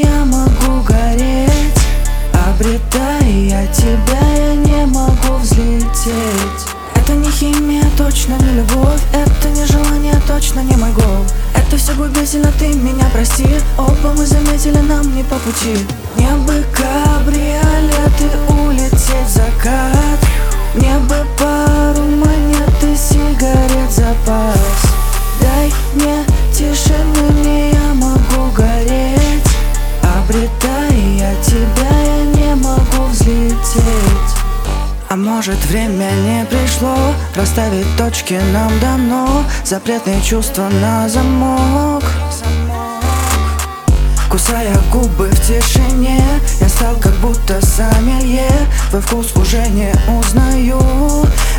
я могу гореть. Обретая я тебя, я не могу взлететь. Это не химия, точно не любовь. Это не желание, точно не мой гол. Это все губительно, ты меня прости. Оба мы заметили, нам не по пути. Мне бы кабриолет и улететь в закат. Мне бы пару монет и сигарет запас. Дай мне тишины, мне я могу гореть. Обретая я тебя, я не могу взлететь. А может время не пришло, расставить точки нам дано. Запретные чувства на замок. Кусая губы в тишине, я стал как будто сомелье. Твой вкус уже не узнаю.